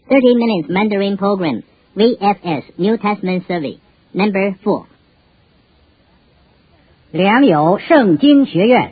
30 Minutes Mandarin Program, VFS New Testament Survey, Number 4. 良友圣经学院。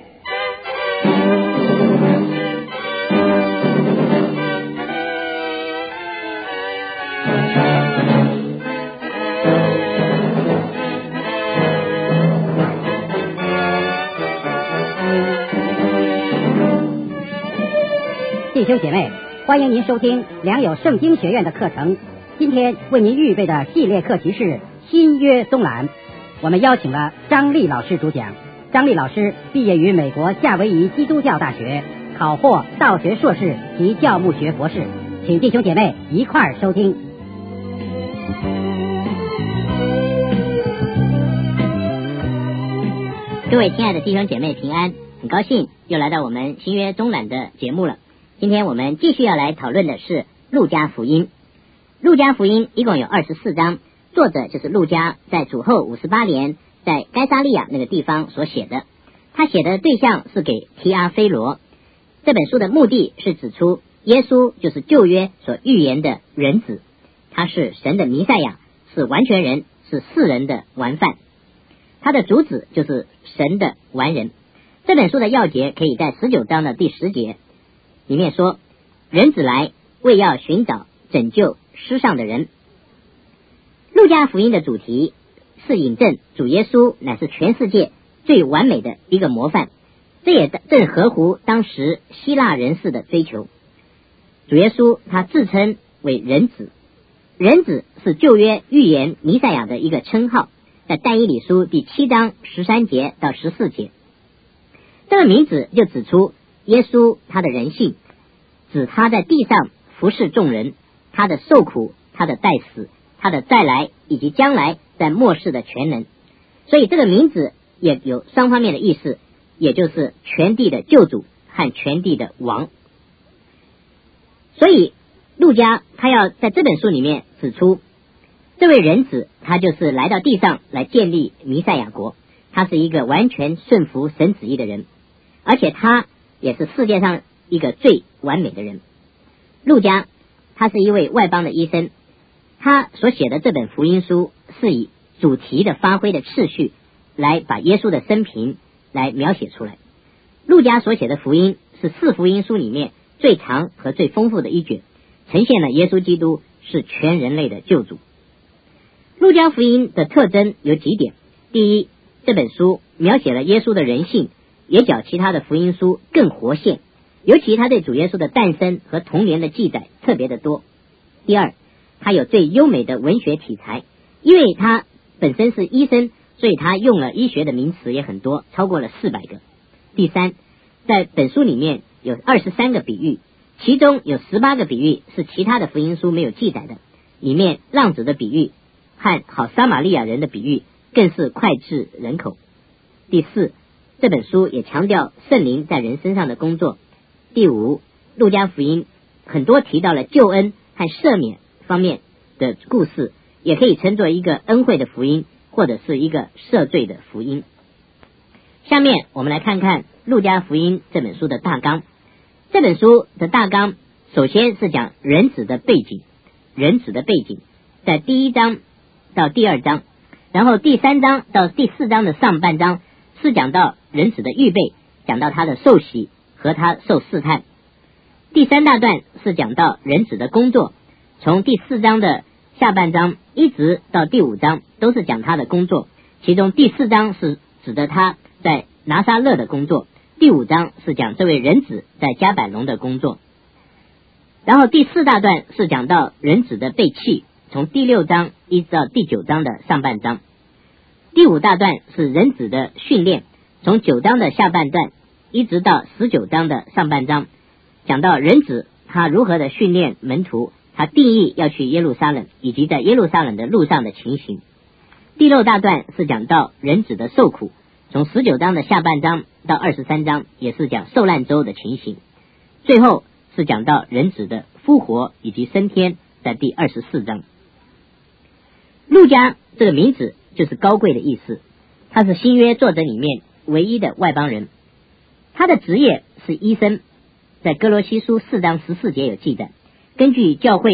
弟兄姐妹，欢迎您收听良友圣经学院的课程。今天为您预备的系列课题是新约综览。我们邀请了张丽老师主讲。张丽老师毕业于美国夏威夷基督教大学，考获道学硕士及教牧学博士。请弟兄姐妹一块儿收听。 各位亲爱的弟兄姐妹平安，很高兴又来到我们新约综览的节目了。今天我们继续要来讨论的是路加福音。路加福音一共有24章，作者就是路加在主后58年在该撒利亚那个地方所写的。他写的对象是给提阿非罗。这本书的目的是指出耶稣就是旧约所预言的人子，他是神的弥赛亚，是完全人，是世人的完范。他的主旨就是神的完人。这本书的要节可以在19章的第10节里面说，人子来为要寻找拯救失丧的人。路加福音的主题是引证主耶稣乃是全世界最完美的一个模范，这也正合乎当时希腊人士的追求。主耶稣他自称为人子，人子是旧约预言弥赛亚的一个称号，在但以理书第7章13节到14节。这个名字就指出耶稣他的人性，指他在地上服侍众人，他的受苦，他的代死，他的再来，以及将来在末世的全能。所以这个名字也有双方面的意思，也就是全地的救主和全地的王。所以路加他要在这本书里面指出，这位人子他就是来到地上来建立弥赛亚国，他是一个完全顺服神旨意的人，而且他也是世界上一个最完美的人。路加他是一位外邦的医生，他所写的这本福音书是以主题的发挥的次序来把耶稣的生平来描写出来。路加所写的福音是4福音书里面最长和最丰富的一卷，呈现了耶稣基督是全人类的救主。路加福音的特征有几点。第一，这本书描写了耶稣的人性，也较其他的福音书更活现，尤其他对主耶稣的诞生和童年的记载特别的多。第二，他有最优美的文学题材，因为他本身是医生，所以他用了医学的名词也很多，超过了400个。第三，在本书里面有23个比喻，其中有18个比喻是其他的福音书没有记载的，里面浪子的比喻和好撒玛利亚人的比喻更是脍炙人口。第四，这本书也强调圣灵在人身上的工作。第五，路加福音很多提到了救恩和赦免方面的故事，也可以称作一个恩惠的福音，或者是一个赦罪的福音。下面我们来看看路加福音这本书的大纲。这本书的大纲首先是讲人子的背景，人子的背景在第1章到第2章，然后第3章到第4章的上半章是讲到人子的预备，讲到他的受洗和他受试探。第3大段是讲到人子的工作，从第4章的下半章一直到第5章都是讲他的工作，其中第4章是指的他在拿撒勒的工作，第5章是讲这位人子在迦百农的工作。然后第4大段是讲到人子的被弃，从第6章一直到第9章的上半章。第5大段是人子的训练，从9章的下半段一直到19章的上半章，讲到人子他如何的训练门徒，他定义要去耶路撒冷，以及在耶路撒冷的路上的情形。第6大段是讲到人子的受苦，从19章的下半章到23章也是讲受难周的情形。最后是讲到人子的复活以及升天，在第24章。路加这个名字就是高贵的意思，他是新约作者里面唯一的外邦人。他的职业是医生，在哥罗西书4章14节有记载。根据教会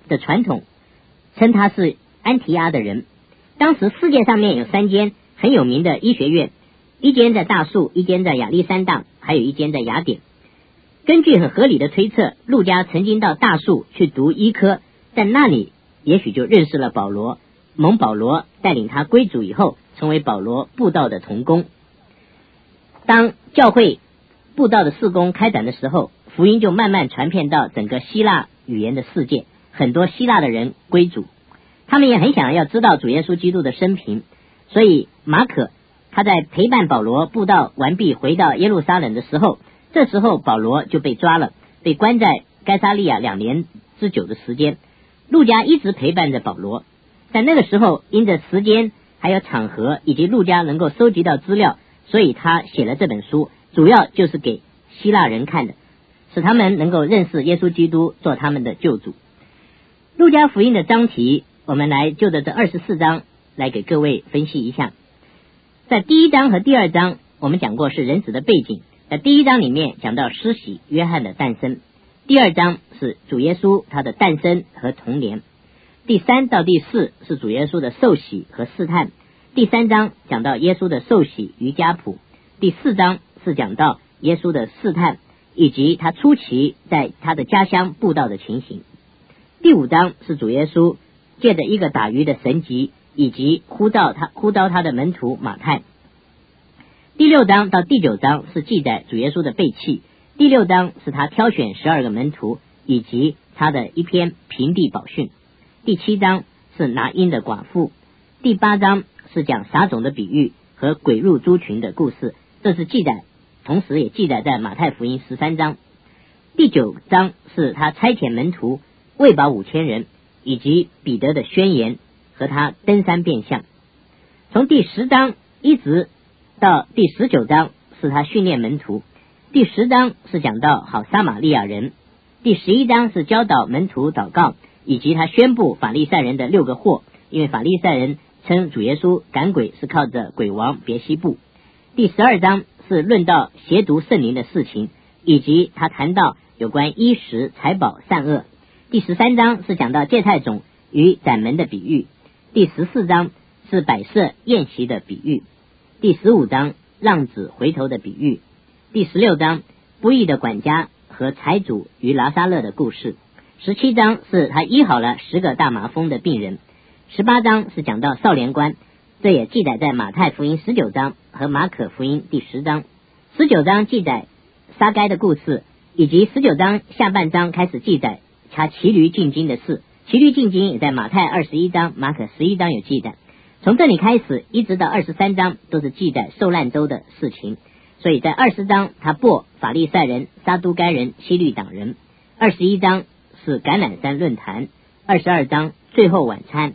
的传统称他是安提阿的人。当时世界上面有3间很有名的医学院，一间在大树，一间在亚历山大，还有一间在雅典。根据很合理的推测，路加曾经到大树去读医科，在那里也许就认识了保罗，蒙保罗带领他归主以后，成为保罗布道的同工。当教会布道的事工开展的时候，福音就慢慢传遍到整个希腊语言的世界，很多希腊的人归主，他们也很想要知道主耶稣基督的生平。所以马可他在陪伴保罗布道完毕回到耶路撒冷的时候，这时候保罗就被抓了，被关在该撒利亚2年之久的时间。路加一直陪伴着保罗，在那个时候因着时间还有场合以及路加能够收集到资料，所以他写了这本书，主要就是给希腊人看的，使他们能够认识耶稣基督做他们的救主。路加福音的章题，我们来就着这24章来给各位分析一下。在第1章和第2章我们讲过是人子的背景，在第1章里面讲到施洗约翰的诞生，第2章是主耶稣他的诞生和童年，第3到第4是主耶稣的受洗和试探，第3章讲到耶稣的受洗于家谱，第4章是讲到耶稣的试探以及他初期在他的家乡布道的情形，第5章是主耶稣借着一个打鱼的神迹以及呼召他的门徒马太。第6章到第9章是记载主耶稣的背弃，第6章是他挑选12个门徒以及他的一篇平地宝训，第7章是拿因的寡妇，第8章是讲撒种的比喻和鬼入猪群的故事，这是记载，同时也记载在马太福音13章。第9章是他差遣门徒喂饱5000人，以及彼得的宣言和他登山变相。从第10章一直到第19章是他训练门徒，第10章是讲到好撒玛利亚人，第11章是教导门徒祷告，以及他宣布法利赛人的6个祸，因为法利赛人称主耶稣赶鬼是靠着鬼王别西卜。第12章是论到邪毒圣灵的事情，以及他谈到有关衣食财宝善恶。第13章是讲到芥菜种与斩门的比喻，第14章是摆设宴席的比喻，第15章浪子回头的比喻，第16章不义的管家和财主与拿撒勒的故事， 17章是他医好了10个大麻风的病人， 18章是讲到少年官，这也记载在马太福音19章和马可福音第10章。19章记载撒该的故事，以及19章下半章开始记载他骑驴进京的事，骑驴进京也在马太21章马可11章有记载。从这里开始一直到23章都是记载受难周的事情，所以在20章他驳法利赛人、撒都该人、希律党人， 21章是橄榄山论坛， 22章最后晚餐，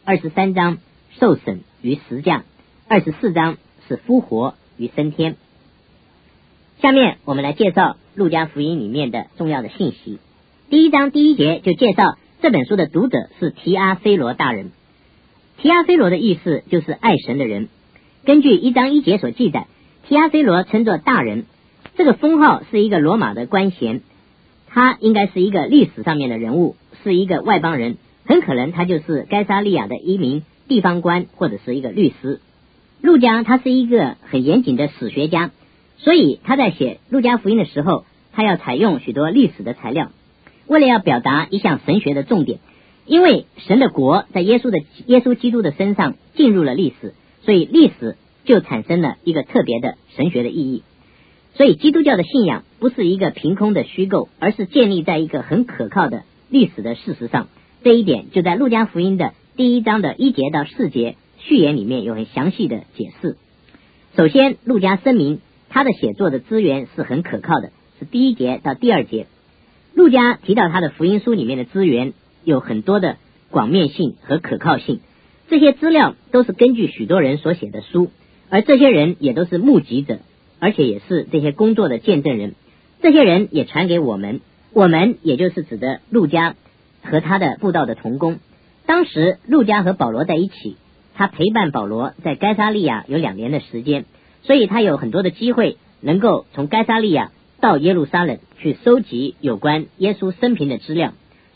23章受审于十架， 24章是复活于升天。下面我们来介绍路加福音里面的重要的信息。第1章第1节就介绍这本书的读者是提阿非罗大人。提阿非罗的意思就是爱神的人。根据1章1节所记载，提阿非罗称作大人，这个封号是一个罗马的官衔，他应该是一个历史上面的人物，是一个外邦人，很可能他就是该撒利亚的一名地方官或者是一个律师。路加他是一个很严谨的史学家，所以他在写路加福音的时候，他要采用许多历史的材料，为了要表达一项神学的重点。因为神的国在耶稣基督的身上进入了历史，所以历史就产生了一个特别的神学的意义。所以基督教的信仰不是一个凭空的虚构，而是建立在一个很可靠的历史的事实上。这一点就在路加福音的第1章的1节到4节序言里面有很详细的解释。首先路加声明他的写作的资源是很可靠的，是第1节到第2节。路加提到他的福音书里面的资源有很多的广面性和可靠性，这些资料都是根据许多人所写的书，而这些人也都是目击者，而且也是这些工作的见证人。这些人也传给我们，我们也就是指的路加和他的布道的同工。当时路加和保罗在一起，他陪伴保罗在该撒利亚有2年的时间，所以他有很多的机会能够从该撒利亚到耶路撒冷去收集有关耶稣生平的资料。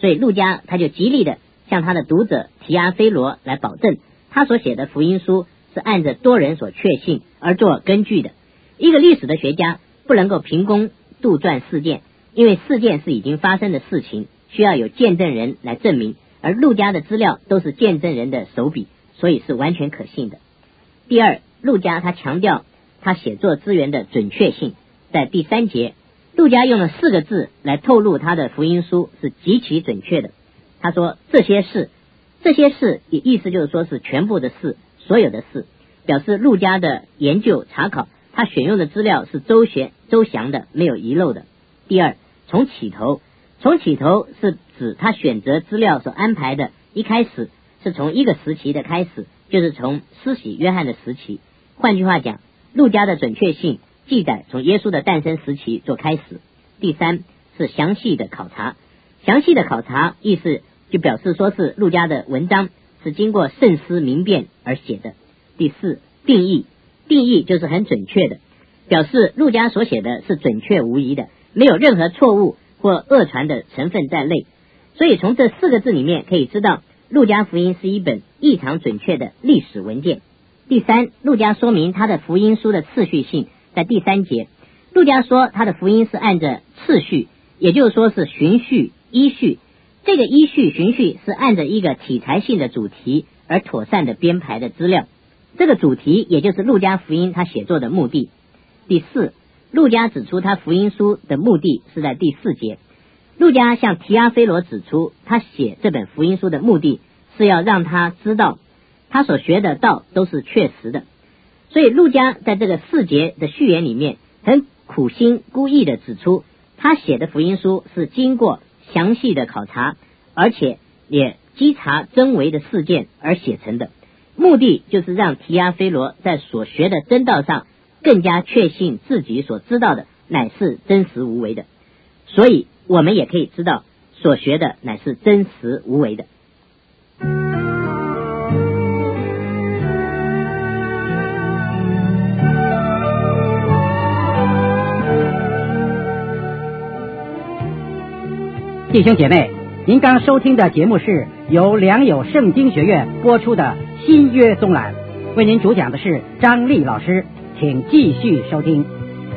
所以路加他就极力的向他的读者提阿非罗来保证，他所写的福音书是按着多人所确信而做根据的。一个历史的学家不能够凭空杜撰事件，因为事件是已经发生的事情，需要有见证人来证明，而路加的资料都是见证人的手笔，所以是完全可信的。第二，路加他强调他写作资源的准确性，在第3节，路加用了4个字来透露他的福音书是极其准确的。他说这些事也意思就是说是全部的事，所有的事，表示路加的研究查考，他选用的资料是周详的，没有遗漏的。第二，从起头是指他选择资料所安排的一开始是从一个时期的开始，就是从施洗约翰的时期。换句话讲，路加的准确性记载从耶稣的诞生时期做开始。第三是详细的考察意思就表示说是路加的文章是经过慎思明辨而写的。第四，定义就是很准确的，表示路加所写的是准确无疑的，没有任何错误或讹传的成分在内。所以从这4个字里面可以知道，路加福音是一本异常准确的历史文件。第三，路加说明他的福音书的次序性，在第3节，路加说他的福音是按着次序，也就是说是循序依序。这个依序循序是按着一个题材性的主题而妥善的编排的资料，这个主题也就是路加福音他写作的目的。第四，路加指出他福音书的目的是在第4节，路加向提阿非罗指出他写这本福音书的目的是要让他知道他所学的道都是确实的。所以路加在这个4节的序言里面很苦心故意的指出，他写的福音书是经过详细的考察，而且也稽查真伪的事件而写成的，目的就是让提阿非罗在所学的真道上更加确信自己所知道的乃是真实无为的。所以我们也可以知道所学的乃是真实无为的。 弟兄姐妹，您刚收听的节目是由良友圣经学院播出的新约综览，为您主讲的是张丽老师，请继续收听。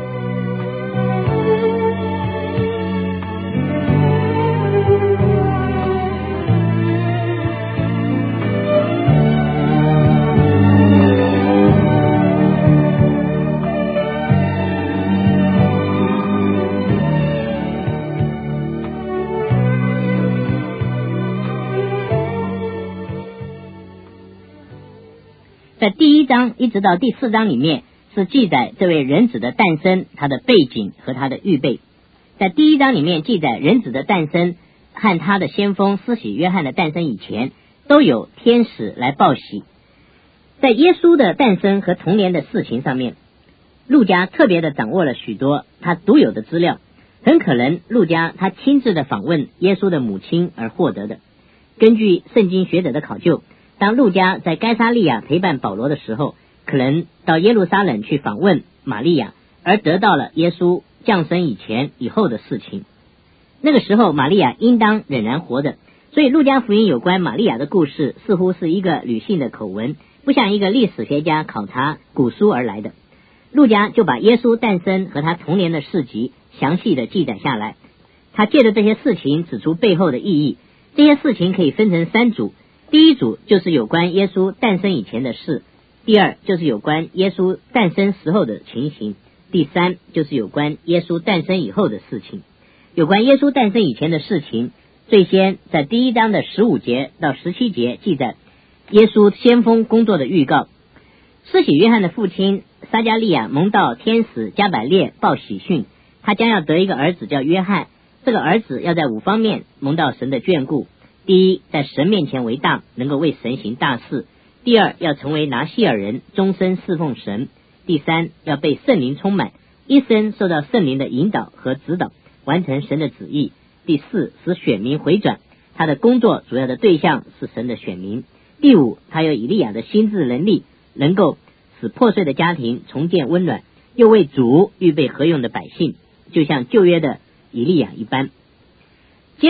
在第1章一直到第4章里面是记载这位人子的诞生，他的背景和他的预备。在第1章里面记载人子的诞生和他的先锋施洗约翰的诞生以前，都有天使来报喜。在耶稣的诞生和童年的事情上面，路加特别的掌握了许多他独有的资料，很可能路加他亲自的访问耶稣的母亲而获得的。根据圣经学者的考究，当路加在该撒利亚陪伴保罗的时候，可能到耶路撒冷去访问玛利亚，而得到了耶稣降生以前以后的事情。那个时候玛利亚应当仍然活着，所以路加福音有关玛利亚的故事似乎是一个女性的口文，不像一个历史学家考察古书而来的。路加就把耶稣诞生和他童年的事迹详细的记载下来，他借着这些事情指出背后的意义。这些事情可以分成3组，第一组就是有关耶稣诞生以前的事，第二就是有关耶稣诞生时候的情形，第三就是有关耶稣诞生以后的事情。有关耶稣诞生以前的事情，最先在第1章的15节到17节记载耶稣先锋工作的预告。施洗约翰的父亲撒加利亚蒙到天使加百列报喜讯，他将要得一个儿子叫约翰，这个儿子要在5方面蒙到神的眷顾。第一，在神面前为大，能够为神行大事；第二，要成为拿西尔人，终身侍奉神；第三，要被圣灵充满，一生受到圣灵的引导和指导，完成神的旨意；第四，使选民回转，他的工作主要的对象是神的选民；第五，他有以利亚的心智能力，能够使破碎的家庭重建温暖，又为主预备合用的百姓，就像旧约的以利亚一般。接着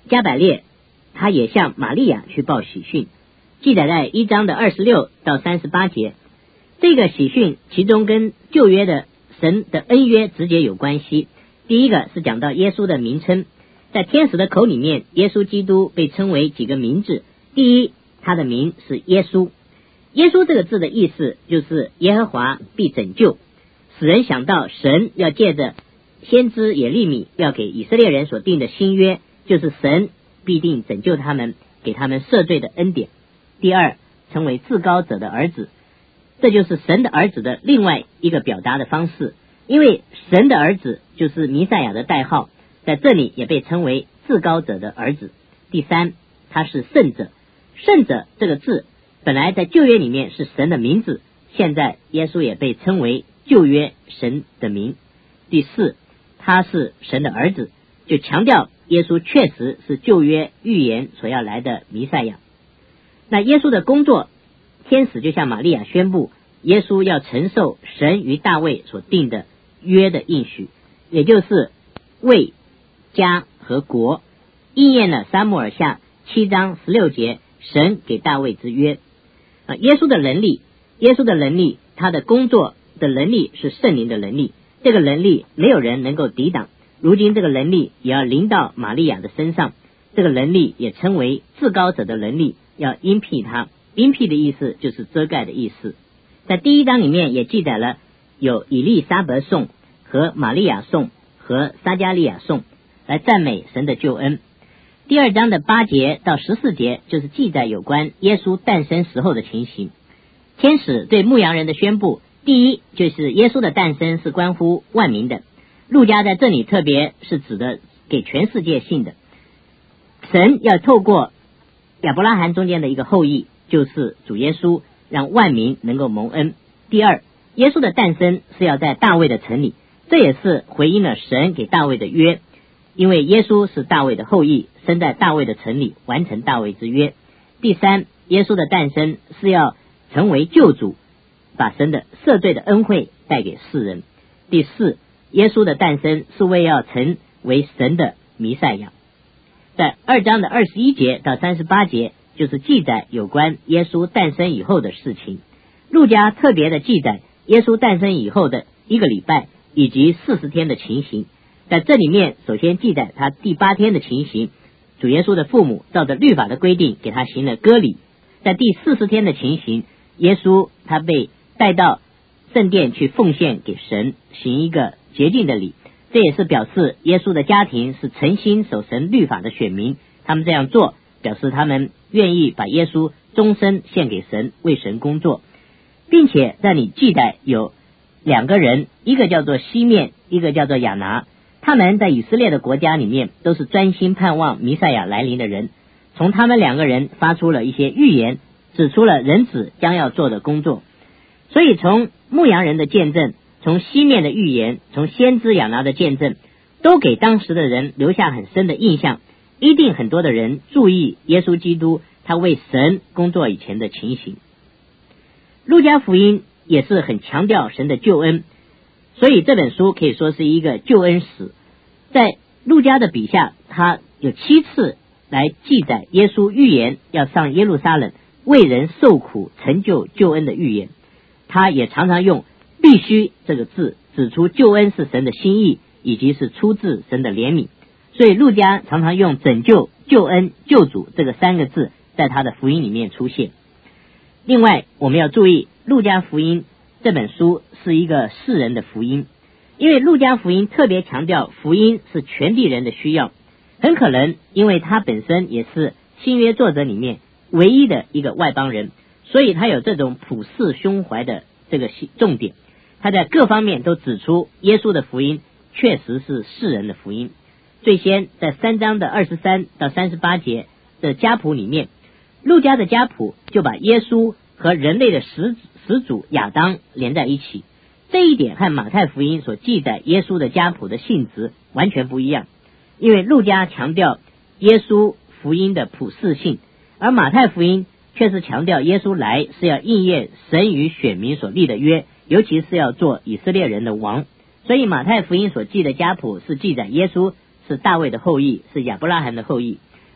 加百列他也向玛利亚去报喜讯，记载在1章的26到38节。这个喜讯其中跟旧约的神的恩约直接有关系。第一个是讲到耶稣的名称，在天使的口里面，耶稣基督被称为几个名字。第一，他的名是耶稣。耶稣这个字的意思就是耶和华必拯救，使人想到神要借着先知耶利米要给以色列人所定的新约，就是神必定拯救他们，给他们赦罪的恩典。第二，成为至高者的儿子，这就是神的儿子的另外一个表达的方式，因为神的儿子就是弥赛亚的代号，在这里也被称为至高者的儿子。第三，他是圣者。圣者这个字本来在旧约里面是神的名字，现在耶稣也被称为旧约神的名。第四，他是神的儿子，就强调耶稣确实是旧约预言所要来的弥赛亚。那耶稣的工作，天使就向玛利亚宣布，耶稣要承受神与大卫所定的约的应许，也就是为家和国，应验了撒母耳下7章16节神给大卫之约。耶稣的能力，他的工作的能力是圣灵的能力，这个能力没有人能够抵挡，如今这个能力也要临到玛利亚的身上，这个能力也称为至高者的能力，要荫庇他。荫庇的意思就是遮盖的意思。在第1章里面也记载了有以利沙伯颂和玛利亚颂和撒加利亚颂来赞美神的救恩。第2章的8节到14节就是记载有关耶稣诞生时候的情形。天使对牧羊人的宣布，第一就是耶稣的诞生是关乎万民的，路加在这里特别是指的给全世界信的，神要透过亚伯拉罕中间的一个后裔，就是主耶稣，让万民能够蒙恩。第二，耶稣的诞生是要在大卫的城里，这也是回应了神给大卫的约，因为耶稣是大卫的后裔，生在大卫的城里，完成大卫之约。第三，耶稣的诞生是要成为救主，把神的赦罪的恩惠带给世人。第四，耶稣的诞生是为要成为神的弥赛亚。在2章的21节到38节就是记载有关耶稣诞生以后的事情。路加特别的记载耶稣诞生以后的1个礼拜以及40天的情形。在这里面首先记载他第8天的情形，主耶稣的父母照着律法的规定给他行了割礼。在第40天的情形，耶稣他被带到圣殿去奉献给神，行一个洁净的礼，这也是表示耶稣的家庭是诚心守神律法的选民，他们这样做表示他们愿意把耶稣终身献给神，为神工作。并且这里记载有2个人，一个叫做西面，一个叫做亚拿，他们在以色列的国家里面都是专心盼望弥赛亚来临的人，从他们2个人发出了一些预言，指出了人子将要做的工作。所以从牧羊人的见证，从西面的预言，从先知亚拿的见证，都给当时的人留下很深的印象，一定很多的人注意耶稣基督他为神工作以前的情形。路加福音也是很强调神的救恩，所以这本书可以说是一个救恩史。在路加的笔下，他有7次来记载耶稣预言要上耶路撒冷为人受苦成就救恩的预言。他也常常用必须这个字指出救恩是神的心意，以及是出自神的怜悯。所以路加常常用拯救、救恩、救主这个3个字在他的福音里面出现。另外我们要注意，路加福音这本书是一个世人的福音，因为路加福音特别强调福音是全地人的需要，很可能因为他本身也是新约作者里面唯一的一个外邦人，所以他有这种普世胸怀的这个重点，他在各方面都指出耶稣的福音确实是世人的福音。最先在3章的23到38节的家谱里面，路加的家谱就把耶稣和人类的始祖亚当连在一起，这一点和马太福音所记载耶稣的家谱的性质完全不一样。因为路加强调耶稣福音的普世性，而马太福音却是强调耶稣来是要应验神与选民所立的约，尤其是要做以色列人的王。所以马太福音所记的家谱是记载耶稣是大卫的后裔，是亚伯拉罕的后裔，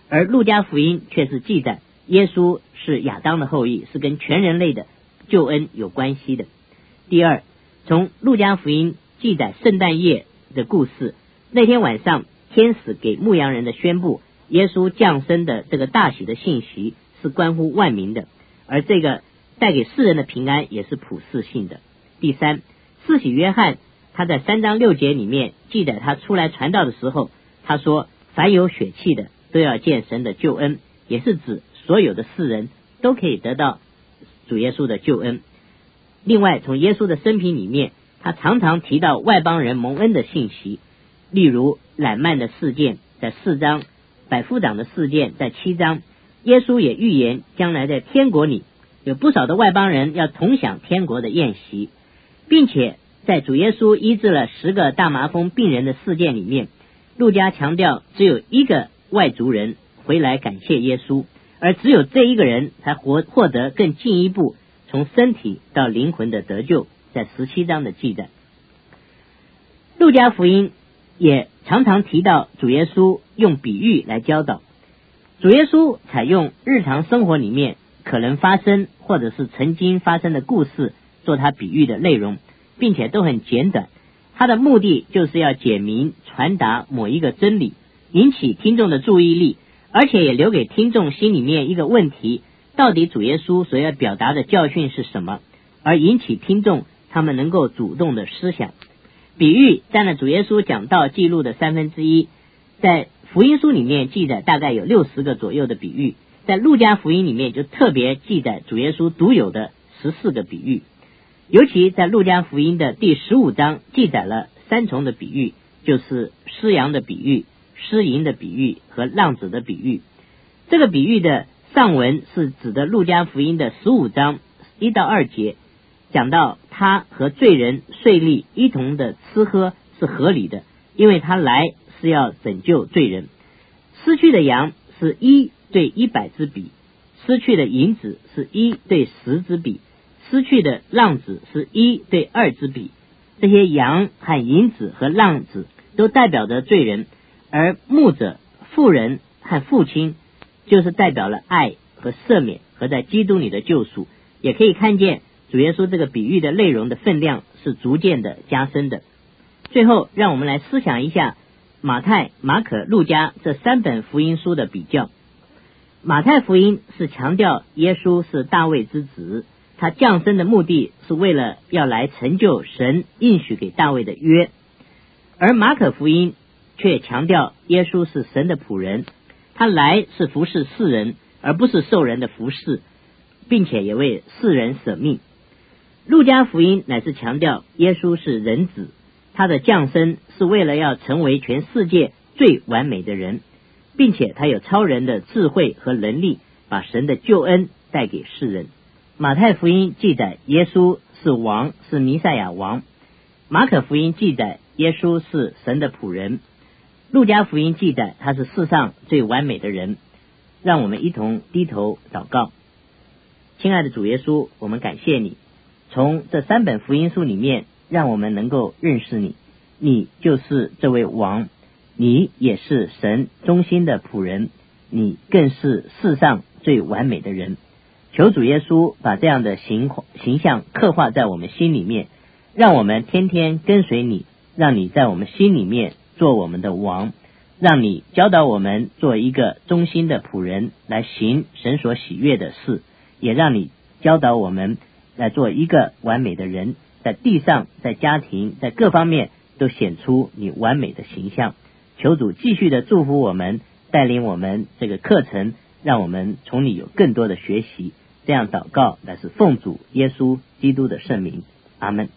而路加福音却是记载耶稣是亚当的后裔，是跟全人类的救恩有关系的。第二，从路加福音记载圣诞夜的故事，那天晚上天使给牧羊人的宣布耶稣降生的这个大喜的信息是关乎万民的，而这个带给世人的平安也是普世性的。第三，施洗约翰他在3章6节里面记载他出来传道的时候，他说凡有血气的都要见神的救恩，也是指所有的世人都可以得到主耶稣的救恩。另外从耶稣的生平里面，他常常提到外邦人蒙恩的信息，例如懒慢的事件在4章，百夫长的事件在7章。耶稣也预言将来在天国里有不少的外邦人要同享天国的宴席，并且在主耶稣医治了10个大麻风病人的事件里面，路加强调只有1个外族人回来感谢耶稣，而只有这1个人才获得更进一步从身体到灵魂的得救，在17章的记载。路加福音也常常提到主耶稣用比喻来教导，主耶稣采用日常生活里面可能发生或者是曾经发生的故事做他比喻的内容，并且都很简短，他的目的就是要解明传达某一个真理，引起听众的注意力，而且也留给听众心里面一个问题，到底主耶稣所要表达的教训是什么，而引起听众他们能够主动的思想。比喻占了主耶稣讲道记录的1/3，在福音书里面记载大概有60个左右的比喻，在路加福音里面就特别记载主耶稣独有的14个比喻，尤其在路加福音的第15章记载了3重的比喻，就是失羊的比喻、失银的比喻和浪子的比喻。这个比喻的上文是指的路加福音的15章1到2节，讲到他和罪人税吏一同的吃喝是合理的，因为他来是要拯救罪人。失去的羊是1对100之比，失去的银子是1对10之比，失去的浪子是1对2之比。这些羊和银子和浪子都代表着罪人，而牧者、妇人和父亲就是代表了爱和赦免和在基督里的救赎。也可以看见主耶稣这个比喻的内容的分量是逐渐的加深的。最后让我们来思想一下马太、马可、路加这3本福音书的比较。马太福音是强调耶稣是大卫之子，他降生的目的是为了要来成就神应许给大卫的约，而马可福音却强调耶稣是神的仆人，他来是服侍世人，而不是受人的服侍，并且也为世人舍命。路加福音乃是强调耶稣是人子，他的降生是为了要成为全世界最完美的人，并且他有超人的智慧和能力，把神的救恩带给世人。马太福音记载耶稣是王，是弥赛亚王；马可福音记载耶稣是神的仆人；路加福音记载他是世上最完美的人。让我们一同低头祷告。亲爱的主耶稣，我们感谢你，从这3本福音书里面让我们能够认识你，你就是这位王，你也是神忠心的仆人，你更是世上最完美的人。求主耶稣把这样的形象刻画在我们心里面，让我们天天跟随你，让你在我们心里面做我们的王，让你教导我们做一个忠心的仆人，来行神所喜悦的事，也让你教导我们来做一个完美的人，在地上、在家庭、在各方面都显出你完美的形象。求主继续的祝福我们，带领我们这个课程，让我们从你有更多的学习。这样祷告乃是奉主耶稣基督的圣名，阿们。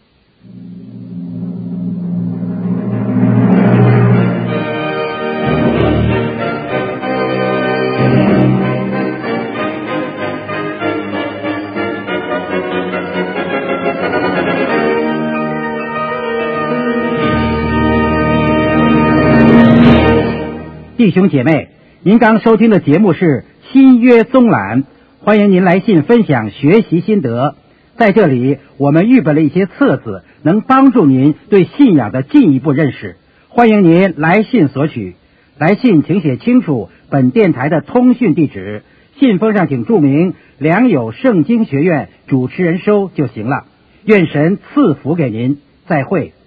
弟兄姐妹，您刚收听的节目是新约综览，欢迎您来信分享学习心得。在这里我们预备了一些册子，能帮助您对信仰的进一步认识，欢迎您来信索取。 来信请写清楚本电台的通讯地址，信封上请注明良友圣经学院主持人收就行了。愿神赐福给您，再会。